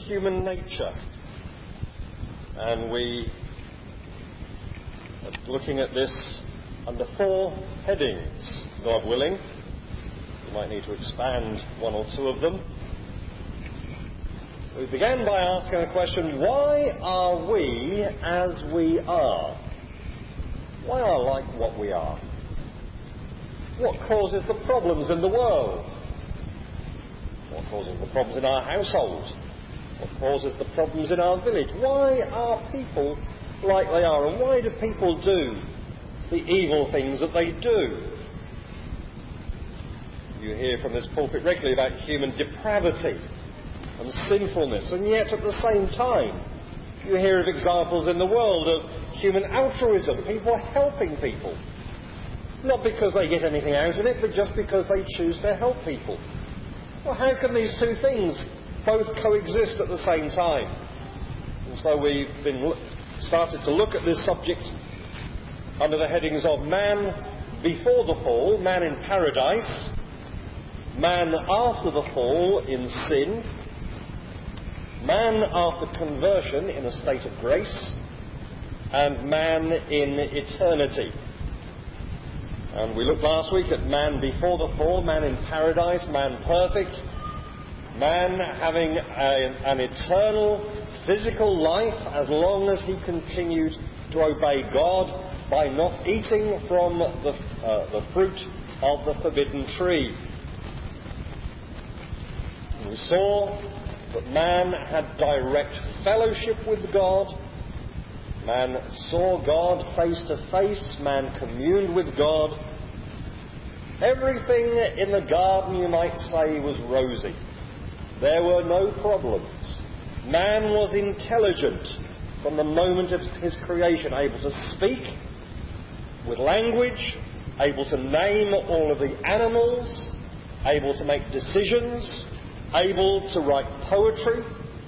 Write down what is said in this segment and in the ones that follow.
human nature. And we are looking at this under 4 headings, God willing. We might need to expand 1 or 2 of them. We began by asking the question, why are we as we are? Why are like what we are? What causes the problems in the world? What causes the problems in our household? What causes the problems in our village? Why are people like they are? And why do people do the evil things that they do? You hear from this pulpit regularly about human depravity and sinfulness, and yet at the same time you hear of examples in the world of human altruism, people helping people. Not because they get anything out of it, but just because they choose to help people. Well, how can these 2 things both coexist at the same time? And so we've started to look at this subject under the headings of man before the fall, man in paradise, man after the fall in sin, man after conversion in a state of grace, and man in eternity. And we looked last week at man before the fall, man in paradise, man perfect, man having an eternal physical life as long as he continued to obey God by not eating from the fruit of the forbidden tree. And we saw that man had direct fellowship with God. Man saw God face to face. Man communed with God. Everything in the garden, you might say, was rosy. There were no problems. Man was intelligent from the moment of his creation, able to speak with language, able to name all of the animals, able to make decisions, able to write poetry,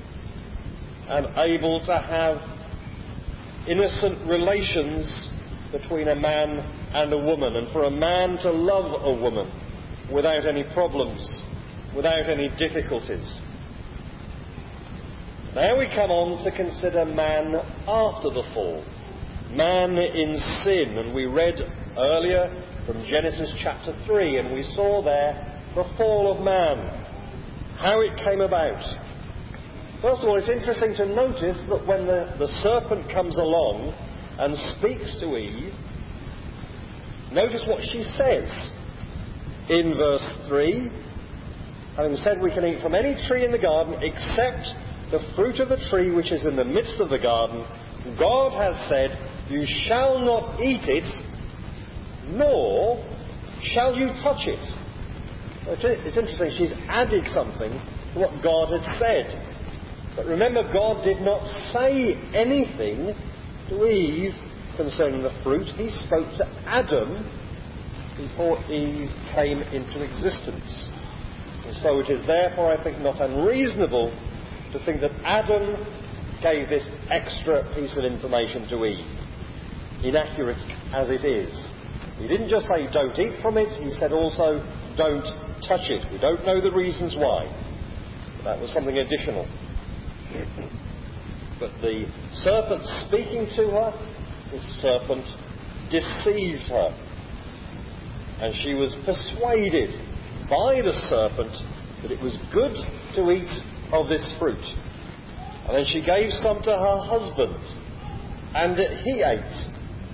and able to have innocent relations between a man and a woman, and for a man to love a woman without any problems, without any difficulties. Now we come on to consider man after the fall, man in sin, and we read earlier from Genesis chapter 3, and we saw there the fall of man, how it came about. First of all, it's interesting to notice that when the serpent comes along and speaks to Eve, notice what she says in verse 3. Having said we can eat from any tree in the garden except the fruit of the tree which is in the midst of the garden, God has said, you shall not eat it, nor shall you touch it. It's interesting, she's added something to what God had said. But remember, God did not say anything to Eve concerning the fruit. He spoke to Adam before Eve came into existence. And so it is therefore, I think, not unreasonable to think that Adam gave this extra piece of information to Eve, inaccurate as it is. He didn't just say, don't eat from it, he said also, don't touch it. We don't know the reasons why. That was something additional. But the serpent speaking to her, the serpent deceived her. And she was persuaded by the serpent that it was good to eat of this fruit. And then she gave some to her husband, and he ate.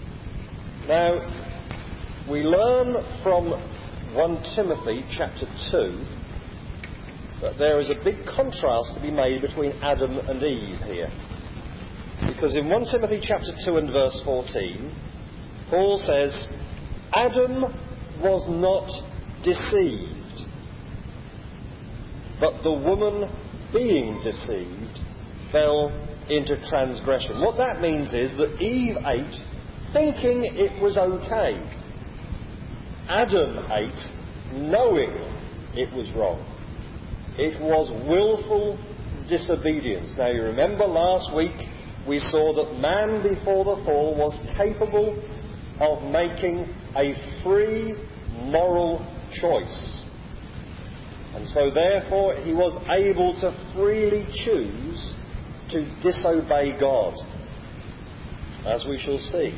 Now, we learn from 1 Timothy chapter 2 that there is a big contrast to be made between Adam and Eve here. Because in 1 Timothy chapter 2 and verse 14, Paul says, Adam was not deceived, but the woman being deceived fell into transgression. What that means is that Eve ate thinking it was okay. Adam ate knowing it was wrong. It was willful disobedience. Now you remember last week we saw that man before the fall was capable of making a free moral choice. And so therefore he was able to freely choose to disobey God, as we shall see.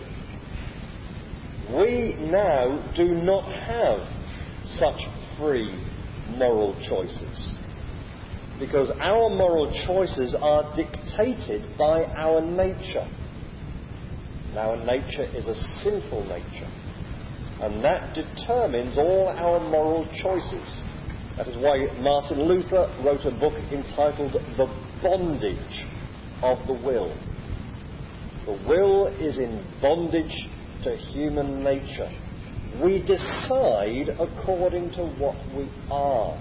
We now do not have such free moral choices, because our moral choices are dictated by our nature. And our nature is a sinful nature, and that determines all our moral choices. That is why Martin Luther wrote a book entitled The Bondage of the Will. The will is in bondage to human nature. We decide according to what we are.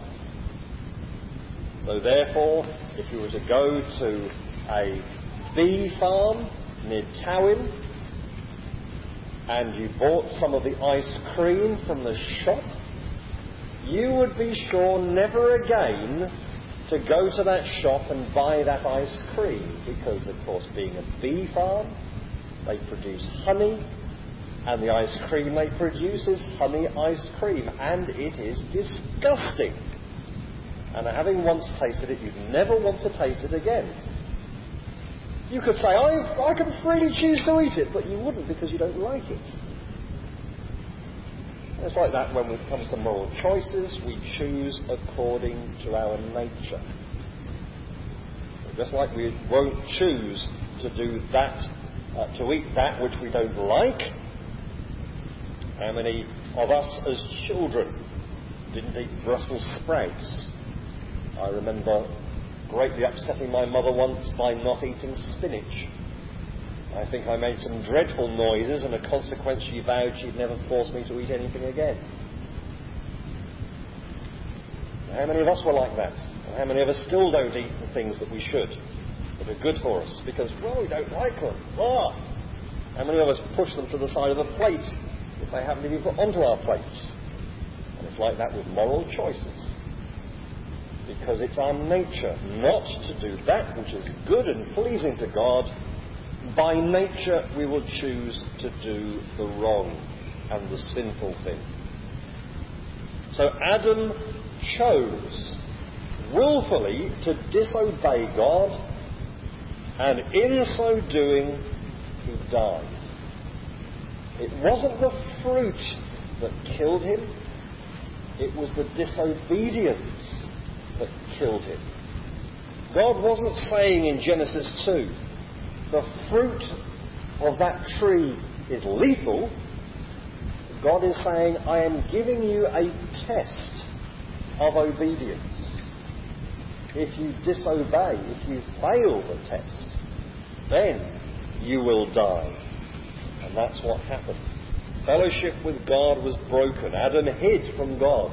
So therefore, if you were to go to a bee farm near Towin and you bought some of the ice cream from the shop, you would be sure never again to go to that shop and buy that ice cream, because, of course, being a bee farm, they produce honey, and the ice cream they produce is honey ice cream, and it is disgusting. And having once tasted it, you'd never want to taste it again. You could say, I can freely choose to eat it, but you wouldn't, because you don't like it. It's like that when it comes to moral choices. We choose according to our nature. Just like we won't choose to do that, to eat that which we don't like. How many of us as children didn't eat Brussels sprouts? I remember greatly upsetting my mother once by not eating spinach. I think I made some dreadful noises, and as a consequence she vowed she'd never force me to eat anything again. How many of us were like that? And how many of us still don't eat the things that we should, that are good for us, because, well, we don't like them? How many of us push them to the side of the plate if they haven't been put onto our plates? And it's like that with moral choices, because it's our nature not to do that which is good and pleasing to God. By nature we will choose to do the wrong and the sinful thing. So Adam chose willfully to disobey God, and in so doing he died. It wasn't the fruit that killed him, it was the disobedience that killed him. God wasn't saying in Genesis 2, the fruit of that tree is lethal. God is saying, I am giving you a test of obedience. If you disobey, if you fail the test, then you will die. And that's what happened. Fellowship with God was broken. Adam hid from God.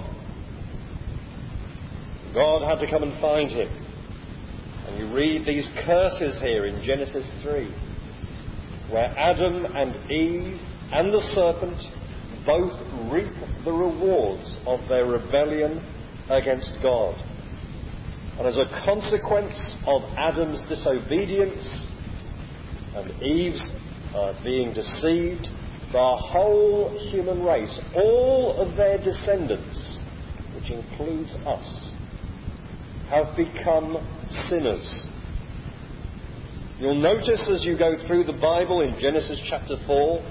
God had to come and find him. And you read these curses here in Genesis 3, where Adam and Eve and the serpent both reap the rewards of their rebellion against God. And as a consequence of Adam's disobedience and Eve's being deceived, the whole human race, all of their descendants, which includes us, have become sinners. You'll notice as you go through the Bible in Genesis chapter 4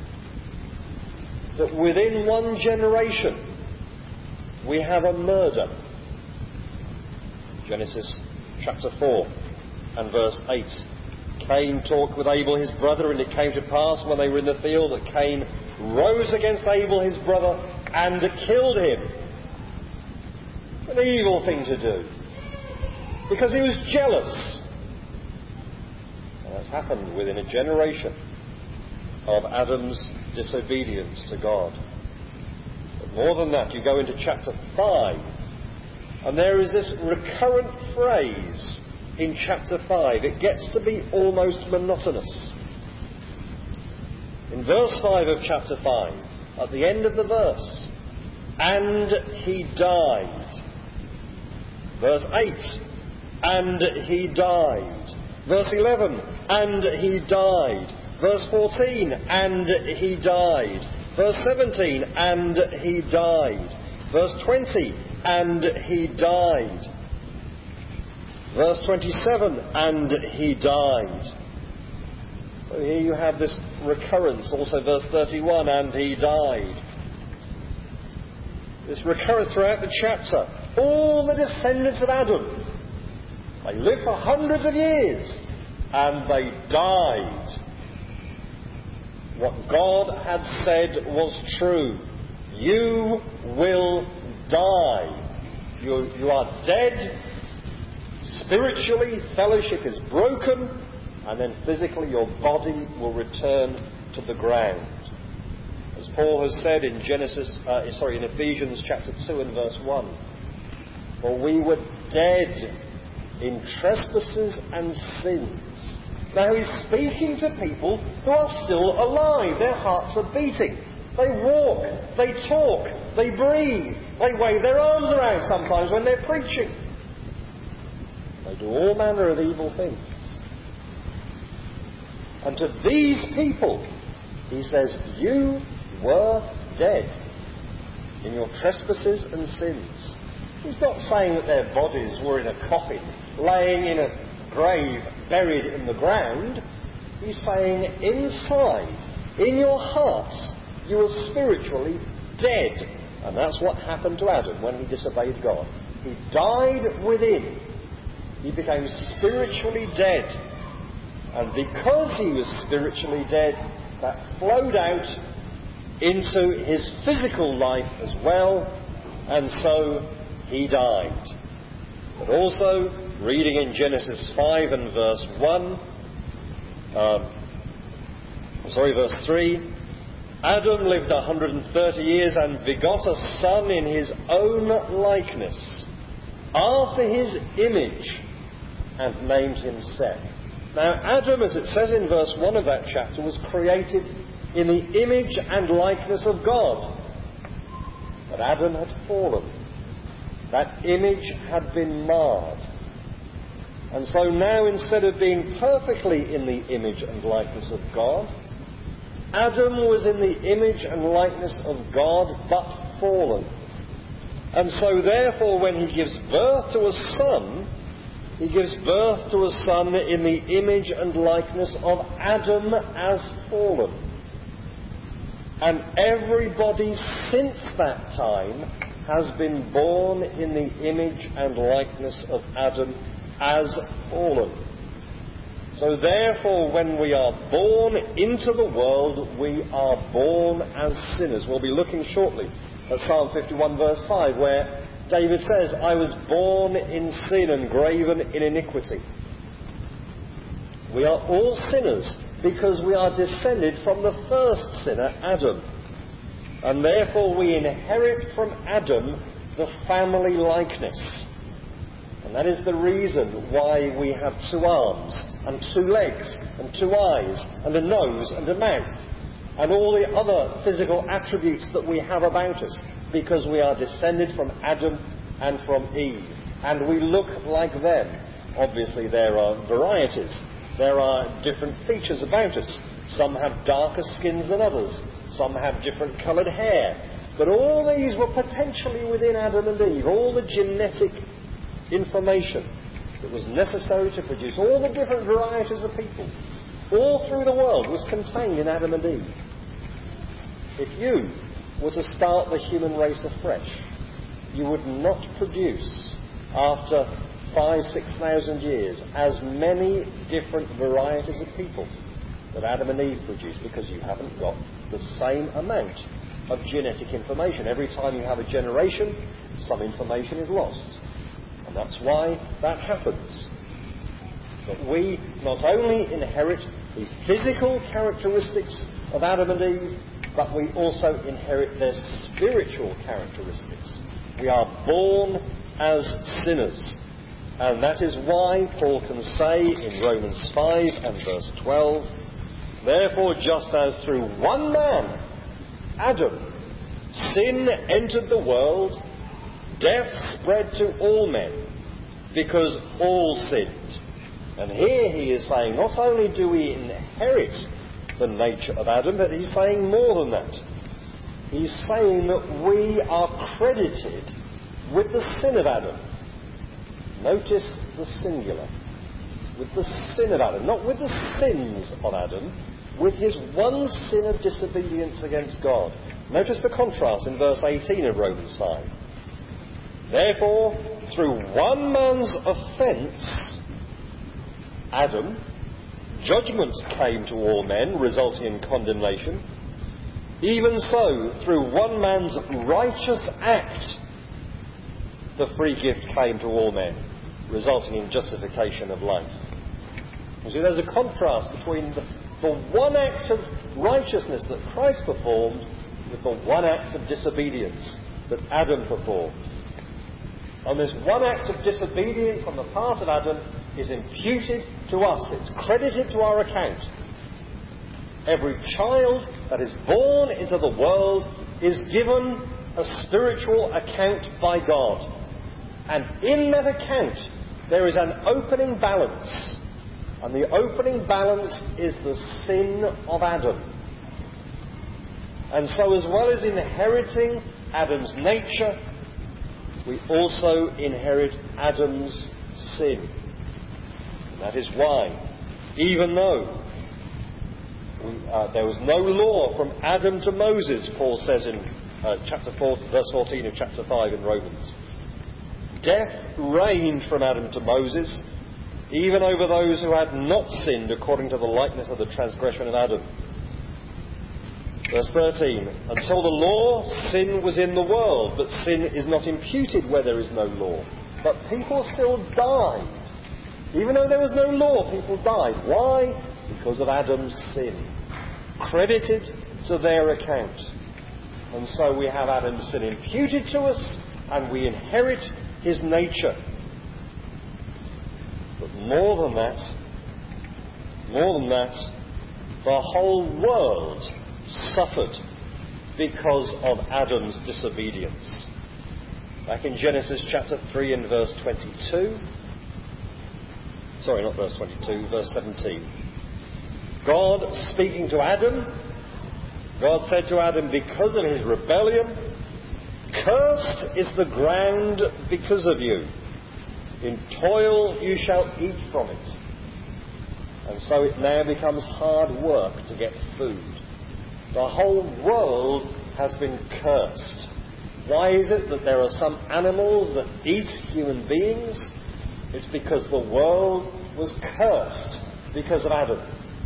that within one generation we have a murder. Genesis chapter 4 and verse 8. Cain talked with Abel his brother, and it came to pass when they were in the field that Cain rose against Abel his brother and killed him. An evil thing to do, because he was jealous. And that's happened within a generation of Adam's disobedience to God. But more than that, you go into chapter 5, and there is this recurrent phrase in chapter 5. It gets to be almost monotonous. In verse 5 of chapter 5, at the end of the verse, and he died. Verse 8, and he died. Verse 11, and he died. Verse 14, and he died. Verse 17, and he died. Verse 20, and he died. Verse 27, and he died. So here you have this recurrence. Also verse 31, and he died. This recurrence throughout the chapter. All the descendants of Adam, they lived for hundreds of years, and they died. What God had said was true. You will die. You are dead. Spiritually, fellowship is broken, and then physically your body will return to the ground. As Paul has said in Ephesians chapter 2 and verse 1, for we were dead in trespasses and sins. Now he's speaking to people who are still alive. Their hearts are beating. They walk, they talk, they breathe, they wave their arms around sometimes when they're preaching. They do all manner of evil things. And to these people, he says, you were dead in your trespasses and sins. He's not saying that their bodies were in a coffin, laying in a grave, buried in the ground. He's saying inside, in your hearts, you were spiritually dead. And that's what happened to Adam when he disobeyed God. He died within. He became spiritually dead. And because he was spiritually dead, that flowed out into his physical life as well, and so he died. But also, reading in Genesis 5 and verse 3, Adam lived 130 years and begot a son in his own likeness, after his image, and named him Seth. Now Adam, as it says in verse 1 of that chapter, was created in the image and likeness of God. But Adam had fallen. That image had been marred. And so now, instead of being perfectly in the image and likeness of God, Adam was in the image and likeness of God, but fallen. And so therefore, when he gives birth to a son, he gives birth to a son in the image and likeness of Adam as fallen. And everybody since that time has been born in the image and likeness of Adam as fallen. So therefore, when we are born into the world, we are born as sinners. We'll be looking shortly at Psalm 51 verse 5, where David says, I was born in sin and graven in iniquity. We are all sinners because we are descended from the first sinner, Adam. And therefore we inherit from Adam the family likeness. And that is the reason why we have 2 arms and 2 legs and 2 eyes and a nose and a mouth and all the other physical attributes that we have about us, because we are descended from Adam and from Eve. And we look like them. Obviously there are varieties. There are different features about us. Some have darker skins than others. Some have different coloured hair. But all these were potentially within Adam and Eve. All the genetic information that was necessary to produce all the different varieties of people all through the world was contained in Adam and Eve. If you were to start the human race afresh, you would not produce, after 5,000-6,000 years, as many different varieties of people that Adam and Eve produced, because you haven't got the same amount of genetic information. Every time you have a generation, some information is lost. And that's why that happens. But we not only inherit the physical characteristics of Adam and Eve, but we also inherit their spiritual characteristics. We are born as sinners. And that is why Paul can say in Romans 5 and verse 12, therefore, just as through one man, Adam, sin entered the world, death spread to all men, because all sinned. And here he is saying, not only do we inherit the nature of Adam, but he's saying more than that. He's saying that we are credited with the sin of Adam. Notice the singular. With the sin of Adam, not with the sins of Adam, with his one sin of disobedience against God. Notice the contrast in verse 18 of Romans 5. Therefore, through one man's offence, Adam, judgment came to all men, resulting in condemnation. Even so, through one man's righteous act, the free gift came to all men, resulting in justification of life. You see, there's a contrast between the one act of righteousness that Christ performed with the one act of disobedience that Adam performed. And this one act of disobedience on the part of Adam is imputed to us. It's credited to our account. Every child that is born into the world is given a spiritual account by God. And in that account, there is an opening balance. And the opening balance is the sin of Adam. And so, as well as inheriting Adam's nature, we also inherit Adam's sin. And that is why, even though there was no law from Adam to Moses, Paul says in chapter 4, verse 14 of chapter 5 in Romans, death reigned from Adam to Moses, even over those who had not sinned according to the likeness of the transgression of Adam. Verse 13, until the law, sin was in the world, but sin is not imputed where there is no law. But people still died. Even though there was no law, people died. Why? Because of Adam's sin. Credited to their account. And so we have Adam's sin imputed to us, and we inherit his nature. But more than that, the whole world suffered because of Adam's disobedience. Back in Genesis chapter 3 and verse 22, sorry, not verse 22, verse 17. God speaking to Adam, God said to Adam, because of his rebellion, cursed is the ground because of you. In toil you shall eat from it. And so it now becomes hard work to get food. The whole world has been cursed. Why is it that there are some animals that eat human beings? It's because the world was cursed because of Adam.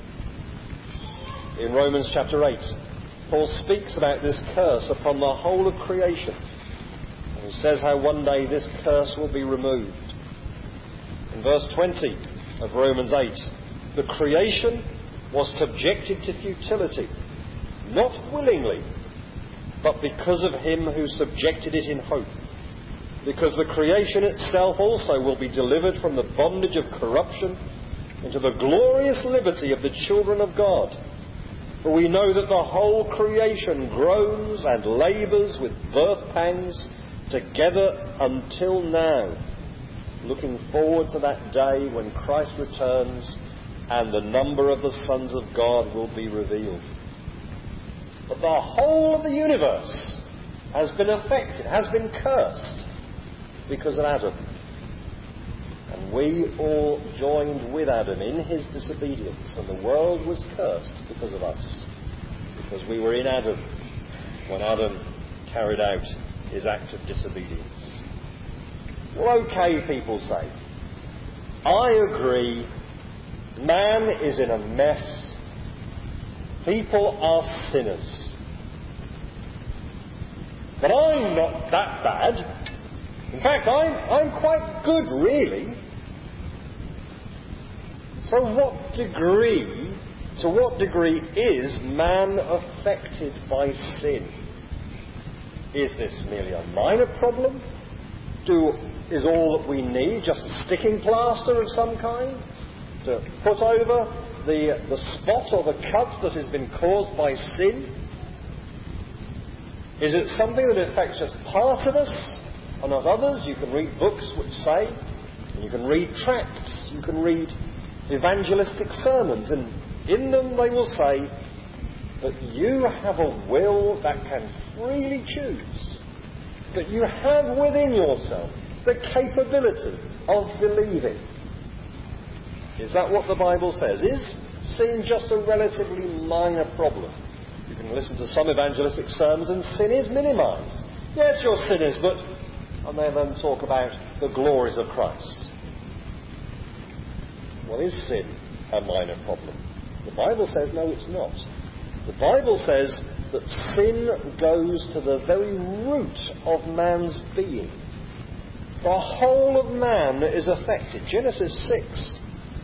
In Romans chapter 8, Paul speaks about this curse upon the whole of creation. And he says how one day this curse will be removed. In verse 20 of Romans 8, the creation was subjected to futility, not willingly, but because of him who subjected it in hope. Because the creation itself also will be delivered from the bondage of corruption into the glorious liberty of the children of God. For we know that the whole creation groans and labours with birth pangs together until now, looking forward to that day when Christ returns and the number of the sons of God will be revealed. But the whole of the universe has been affected, has been cursed because of Adam. And we all joined with Adam in his disobedience, and the world was cursed because of us, because we were in Adam when Adam carried out his act of disobedience. Well, okay, people say. I agree. Man is in a mess. People are sinners. But I'm not that bad. In fact, I'm quite good, really. So to what degree is man affected by sin? Is this merely a minor problem? Is all that we need just a sticking plaster of some kind to put over the spot or the cut that has been caused by sin? Is it something that affects just parts of us and not others? You can read books which say, and you can read tracts, you can read evangelistic sermons, and in them they will say that you have a will that can freely choose but you have within yourself the capability of believing. Is that what the Bible says? Is sin just a relatively minor problem? You can listen to some evangelistic sermons and sin is minimised. Yes, you're sinners, but... And they then talk about the glories of Christ. Well, is sin a minor problem? The Bible says no, it's not. The Bible says that sin goes to the very root of man's being. The whole of man is affected. Genesis 6.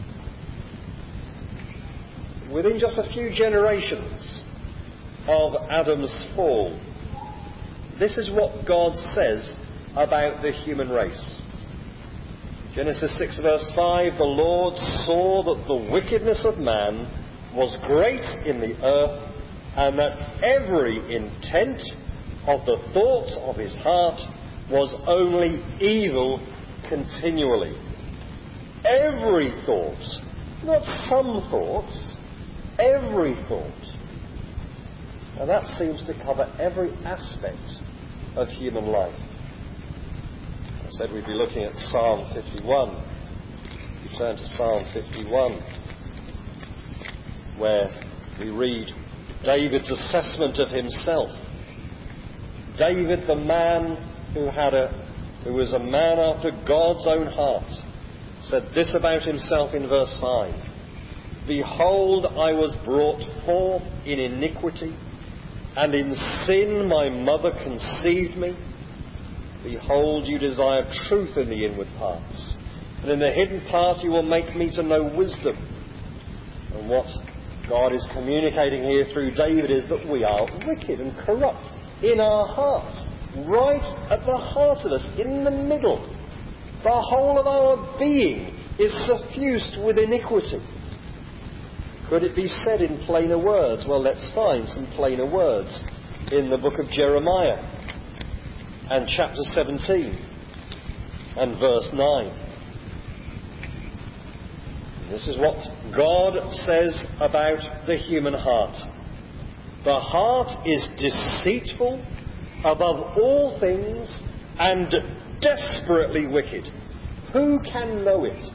Within just a few generations of Adam's fall, this is what God says about the human race. Genesis 6 verse 5, the Lord saw that the wickedness of man was great in the earth, and that every intent of the thoughts of his heart was only evil continually. Every thought, not some thoughts, every thought. And that seems to cover every aspect of human life. I said we'd be looking at Psalm 51. We turn to Psalm 51, where we read David's assessment of himself. David, the man who was a man after God's own heart, said this about himself in verse 5. Behold, I was brought forth in iniquity, and in sin my mother conceived me. Behold, you desire truth in the inward parts, and in the hidden part you will make me to know wisdom. And what God is communicating here through David is that we are wicked and corrupt in our hearts, right at the heart of us, in the middle. The whole of our being is suffused with iniquity. Could it be said in plainer words? Well, let's find some plainer words in the book of Jeremiah and chapter 17 and verse 9. This is what God says about the human heart. The heart is deceitful above all things and desperately wicked. Who can know it?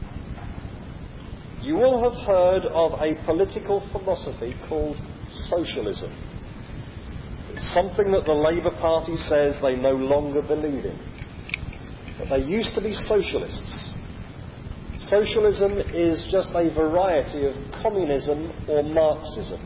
You will have heard of a political philosophy called socialism. It's something that the Labour Party says they no longer believe in. But they used to be socialists. Socialism is just a variety of communism or Marxism.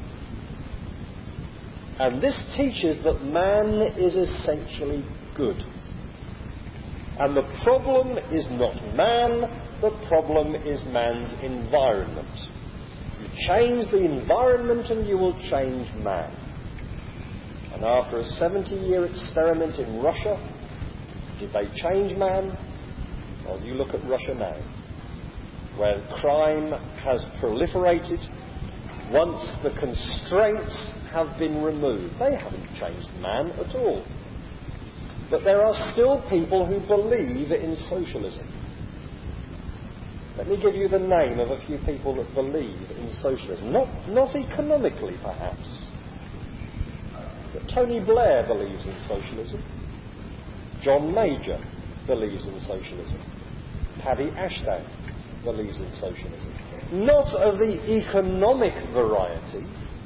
And this teaches that man is essentially good. And the problem is not man, the problem is man's environment. You change the environment and you will change man. And after a 70-year experiment in Russia, did they change man? Well, you look at Russia now, where crime has proliferated. Once the constraints have been removed, they haven't changed man at all. But there are still people who believe in socialism. Let me give you the name of a few people that believe in socialism. Not economically, perhaps. But Tony Blair believes in socialism. John Major believes in socialism. Paddy Ashdown believes in socialism. Not of the economic variety,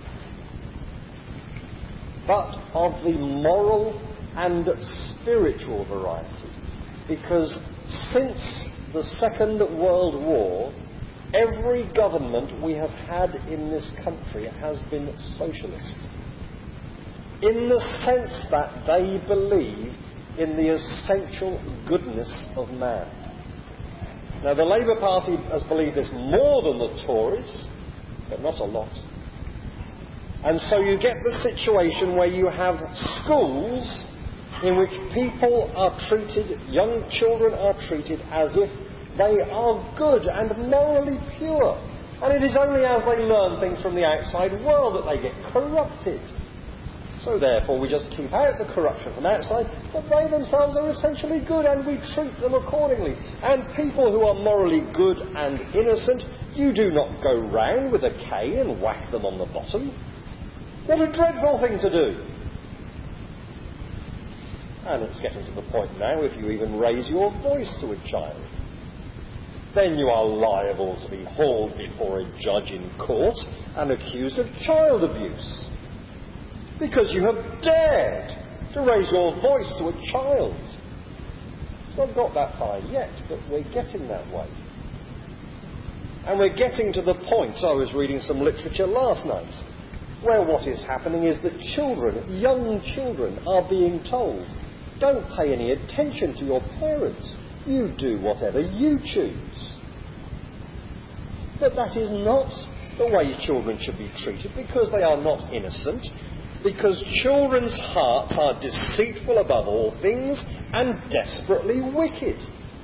but of the moral and spiritual variety. Because since the Second World War, every government we have had in this country has been socialist, in the sense that they believe in the essential goodness of man. Now, the Labour Party has believed this more than the Tories, but not a lot. And so you get the situation where you have schools in which people are treated, young children are treated as if they are good and morally pure. And it is only as they learn things from the outside world that they get corrupted. So therefore we just keep out the corruption from outside, but they themselves are essentially good and we treat them accordingly. And people who are morally good and innocent, you do not go round with a cane and whack them on the bottom. What a dreadful thing to do. And it's getting to the point now, if you even raise your voice to a child, then you are liable to be hauled before a judge in court and accused of child abuse, because you have dared to raise your voice to a child. It's not got that far yet, but we're getting that way. And we're getting to the point, I was reading some literature last night, where what is happening is that children, young children, are being told, don't pay any attention to your parents. You do whatever you choose. But that is not the way children should be treated, because they are not innocent, because children's hearts are deceitful above all things and desperately wicked.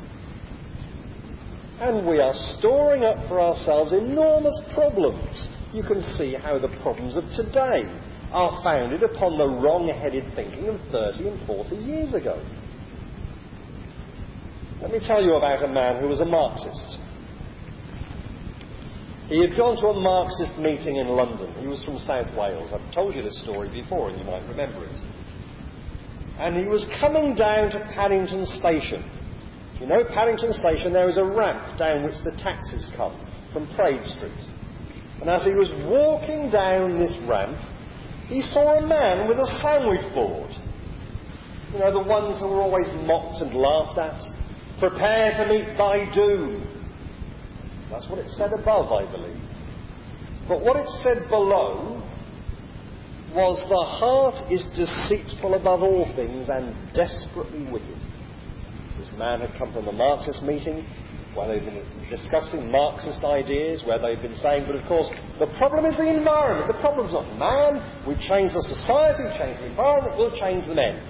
And we are storing up for ourselves enormous problems. You can see how the problems of today are founded upon the wrong-headed thinking of 30 and 40 years ago. Let me tell you about a man who was a Marxist. He had gone to a Marxist meeting in London. He was from South Wales. I've told you this story before and you might remember it. And he was coming down to Paddington Station. You know, Paddington Station, there is a ramp down which the taxis come from Praed Street. And as he was walking down this ramp, he saw a man with a sandwich board. You know, the ones who were always mocked and laughed at. Prepare to meet thy doom. That's what it said above, I believe. But what it said below was, the heart is deceitful above all things and desperately wicked. This man had come from a Marxist meeting where they've been discussing Marxist ideas, where they've been saying, but of course, the problem is the environment. The problem's not man. We've changed the society, we've changed the environment, we'll change the men.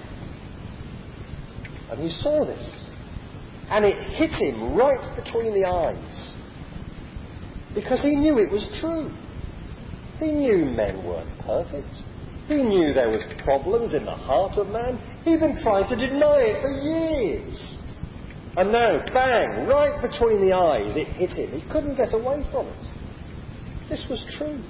And he saw this. And it hit him right between the eyes. Because he knew it was true. He knew men weren't perfect. He knew there was problems in the heart of man. He'd been trying to deny it for years. And now, bang, right between the eyes, it hit him. He couldn't get away from it. This was true.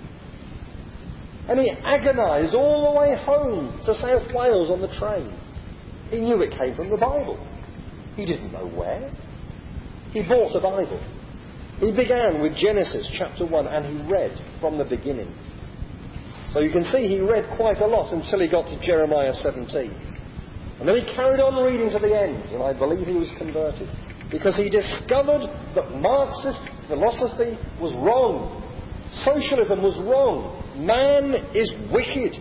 And he agonised all the way home to South Wales on the train. He knew it came from the Bible. He didn't know where. He bought a Bible. He began with Genesis chapter 1 and he read from the beginning. So you can see he read quite a lot until he got to Jeremiah 17. And then he carried on reading to the end, and I believe he was converted. Because he discovered that Marxist philosophy was wrong. Socialism was wrong. Man is wicked.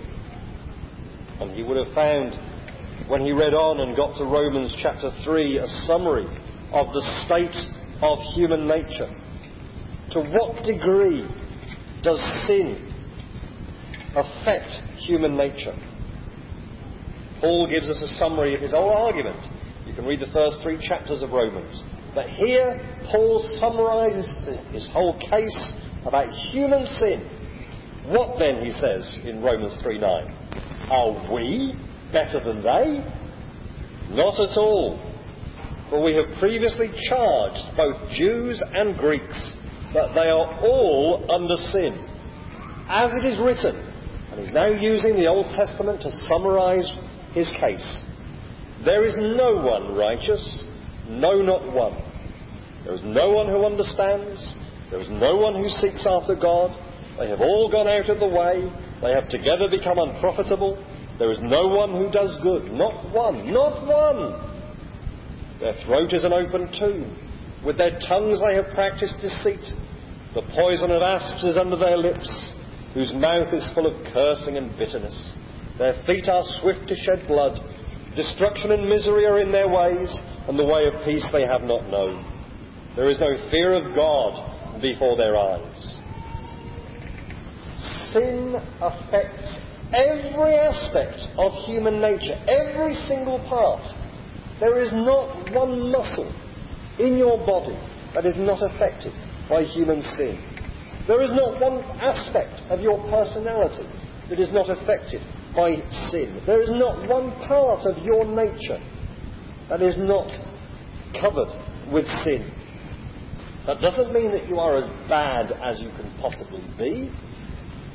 And he would have found, when he read on and got to Romans chapter 3, a summary of the state of human nature. To what degree does sin affect human nature? Paul gives us a summary of his whole argument. You can read the first 3 chapters of Romans. But here, Paul summarises his whole case about human sin. What then, he says in Romans 3:9? Are we better than they? Not at all. For we have previously charged both Jews and Greeks that they are all under sin. As it is written, and he's now using the Old Testament to summarise his case. There is no one righteous, no, not one. There is no one who understands. There is no one who seeks after God. They have all gone out of the way. They have together become unprofitable. There is no one who does good. Not one. Not one. Their throat is an open tomb. With their tongues they have practiced deceit. The poison of asps is under their lips, whose mouth is full of cursing and bitterness. Their feet are swift to shed blood. Destruction and misery are in their ways, and the way of peace they have not known. There is no fear of God before their eyes. Sin affects every aspect of human nature, every single part. There is not one muscle in your body that is not affected by human sin. There is not one aspect of your personality that is not affected by sin. There is not one part of your nature that is not covered with sin. That doesn't mean that you are as bad as you can possibly be,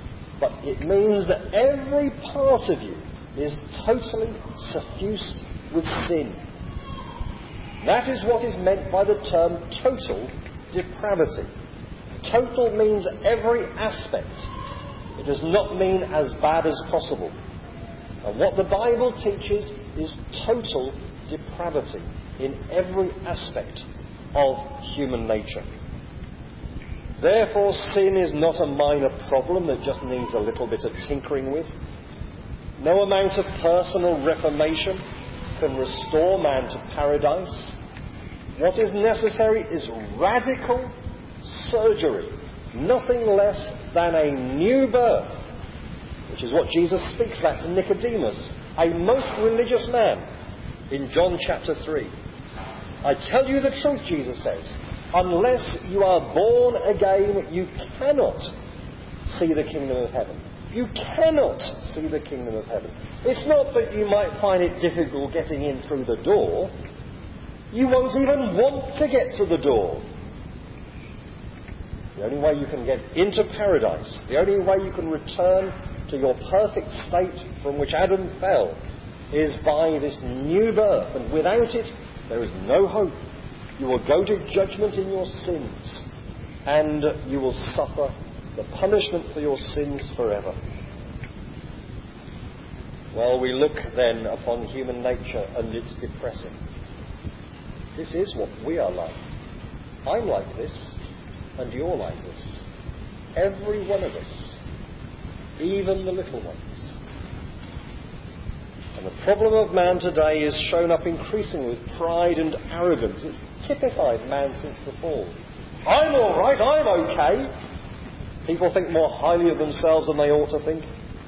but it means that every part of you is totally suffused with sin. That is what is meant by the term total depravity. Total means every aspect. It does not mean as bad as possible. And what the Bible teaches is total depravity in every aspect of human nature. Therefore, sin is not a minor problem that just needs a little bit of tinkering with. No amount of personal reformation can restore man to paradise. What is necessary is radical surgery, nothing less than a new birth, which is what Jesus speaks about to Nicodemus, a most religious man, in John chapter 3. I tell you the truth, Jesus says, unless you are born again, you cannot see the kingdom of heaven. You cannot see the kingdom of heaven. It's not that you might find it difficult getting in through the door. You won't even want to get to the door. The only way you can get into paradise, the only way you can return to your perfect state from which Adam fell, is by this new birth. And without it, there is no hope. You will go to judgment in your sins, and you will suffer the punishment for your sins forever. Well, we look then upon human nature, and it's depressing. This is what we are like. I'm like this, and you're like this. Every one of us, even the little ones. And the problem of man today is shown up increasingly with pride and arrogance. It's typified man since the fall. I'm all right, I'm okay. People think more highly of themselves than they ought to think.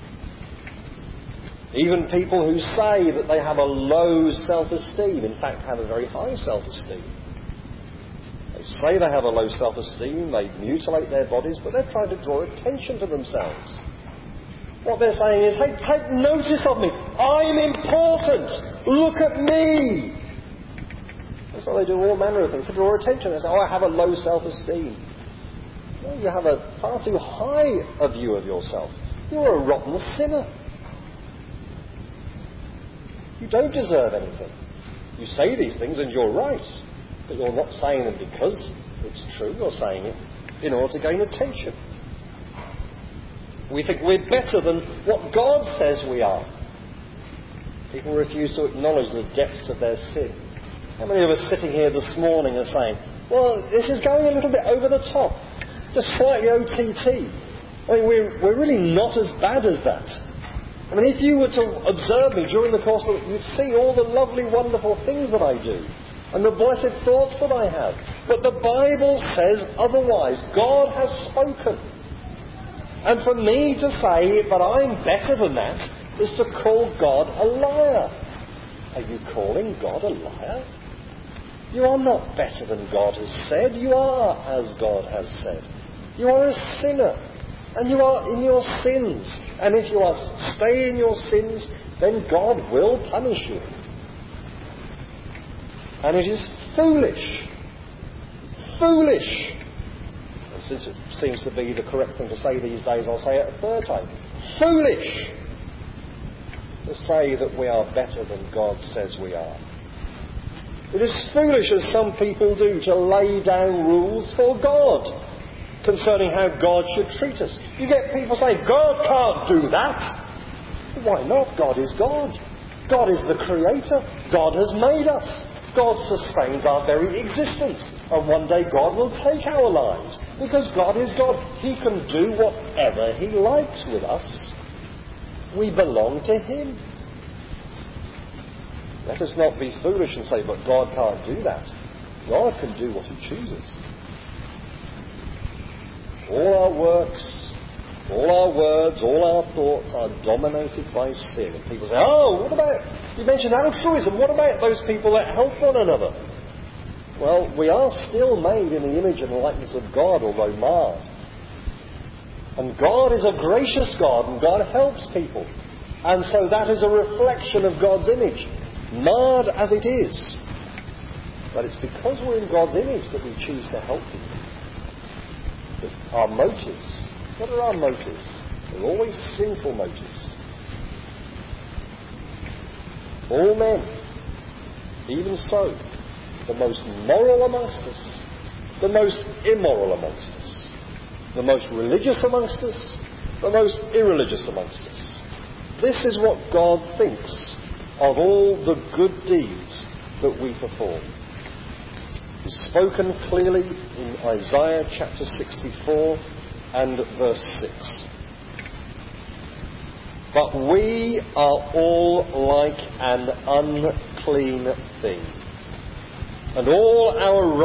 Even people who say that they have a low self-esteem, in fact, have a very high self-esteem. They say they have a low self-esteem, they mutilate their bodies, but they're trying to draw attention to themselves. What they're saying is, hey, take notice of me. I'm important. Look at me. And so they do all manner of things to draw attention. They say, I have a low self-esteem. Well, you have a far too high a view of yourself. You're a rotten sinner. You don't deserve anything. You say these things and you're right, but you're not saying them because it's true. You're saying it in order to gain attention. We think we're better than what God says we are. People refuse to acknowledge the depths of their sin. How many of us sitting here this morning are saying, well, this is going a little bit over the top, just slightly OTT. I mean, we're really not as bad as that. I mean, if you were to observe me during the course of it, you'd see all the lovely, wonderful things that I do and the blessed thoughts that I have. But the Bible says otherwise. God has spoken. And for me to say that I'm better than that is to call God a liar. Are you calling God a liar? You are not better than God has said. You are as God has said. You are a sinner. And you are in your sins. And if you stay in your sins, then God will punish you. And it is foolish. Foolish. And since it seems to be the correct thing to say these days, I'll say it a third time. Foolish to say that we are better than God says we are. It is foolish, as some people do, to lay down rules for God concerning how God should treat us. You get people saying, God can't do that. Why not? God is God. God is the Creator. God has made us. God sustains our very existence. And one day God will take our lives. Because God is God. He can do whatever He likes with us. We belong to Him. Let us not be foolish and say, but God can't do that. God can do what He chooses. All our works, all our words, all our thoughts are dominated by sin. And people say, oh, what about, you mentioned altruism, what about those people that help one another? Well, we are still made in the image and likeness of God, although marred. And God is a gracious God, and God helps people. And so that is a reflection of God's image, marred as it is. But it's because we're in God's image that we choose to help people. But our motives, what are our motives? They're always sinful motives. All men Even so, the most moral amongst us, the most immoral amongst us, the most religious amongst us, the most irreligious amongst us. This is what God thinks of all the good deeds that we perform. He's spoken clearly in Isaiah chapter 64 and verse 6. But we are all like an unclean thing, and all our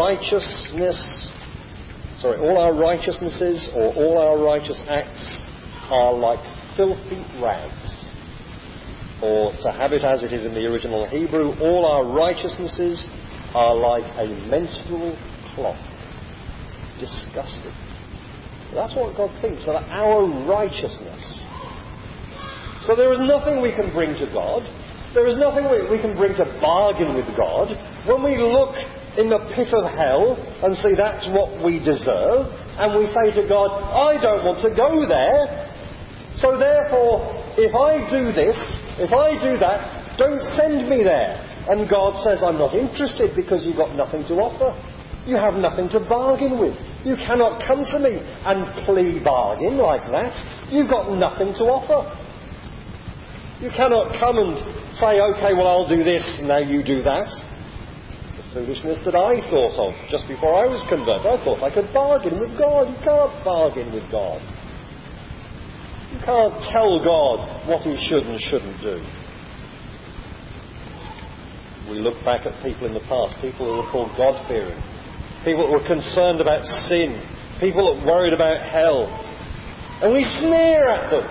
righteousnesses or all our righteous acts are like filthy rags. Or, to have it as it is in the original Hebrew, all our righteousnesses are like a menstrual cloth. Disgusting. That's what God thinks of our righteousness. So there is nothing we can bring to God. There is nothing we can bring to bargain with God. When we look in the pit of hell and see that's what we deserve, and we say to God, I don't want to go there, so therefore, if I do this, if I do that, don't send me there. And God says, I'm not interested because you've got nothing to offer. You have nothing to bargain with. You cannot come to me and plea bargain like that. You've got nothing to offer. You cannot come and say, OK, well, I'll do this, and now you do that. The foolishness that I thought of just before I was converted. I thought I could bargain with God. You can't bargain with God. You can't tell God what he should and shouldn't do. We look back at people in the past, people who were called God-fearing, people who were concerned about sin, people that worried about hell, and we sneer at them.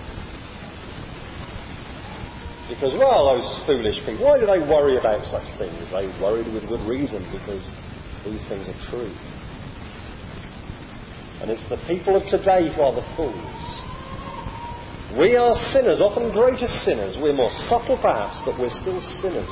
Because, well, those foolish people, why do they worry about such things? They worried with good reason, because these things are true. And it's the people of today who are the fools. We are sinners, often greater sinners. We're more subtle perhaps, but we're still sinners.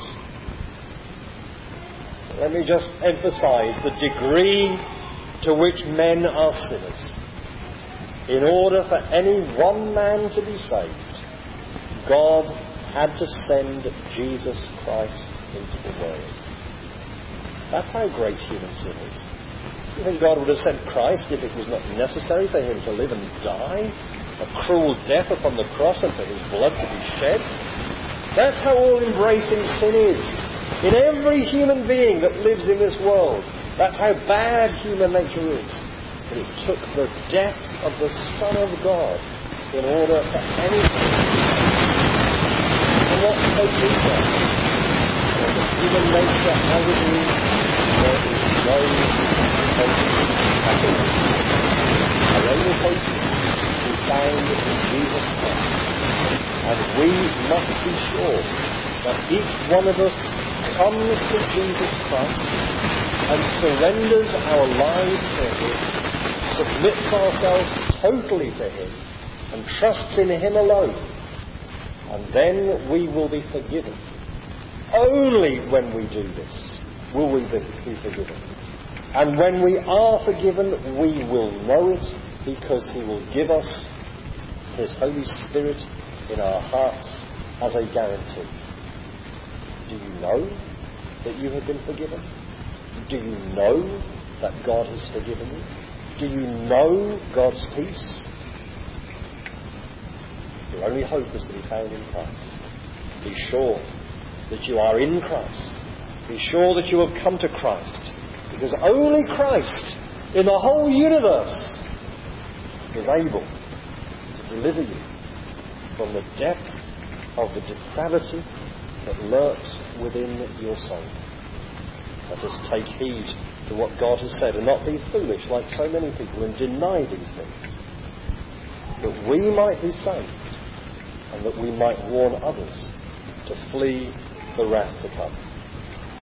Let me just emphasize the degree to which men are sinners. In order for any one man to be saved, God had to send Jesus Christ into the world. That's how great human sin is. You think God would have sent Christ if it was not necessary for him to live and die? A cruel death upon the cross and for his blood to be shed? That's how all-embracing sin is. In every human being that lives in this world, that's how bad human nature is. But it took the death of the Son of God in order for anything. And what hope is there? For the human nature as it is, there is no hope at all. Our only hope is found in Jesus Christ. And we must be sure that each one of us comes to Jesus Christ and surrenders our lives to him, submits ourselves totally to him, and trusts in him alone. And then we will be forgiven. Only when we do this will we be forgiven. And when we are forgiven, we will know it, because he will give us his Holy Spirit in our hearts as a guarantee. Do you know that you have been forgiven? Do you know that God has forgiven you? Do you know God's peace? Your only hope is to be found in Christ. Be sure that you are in Christ. Be sure that you have come to Christ, because only Christ in the whole universe is able to deliver you from the depth of the depravity that lurks within your soul. Let us take heed to what God has said and not be foolish like so many people and deny these things, that we might be saved and that we might warn others to flee the wrath to come.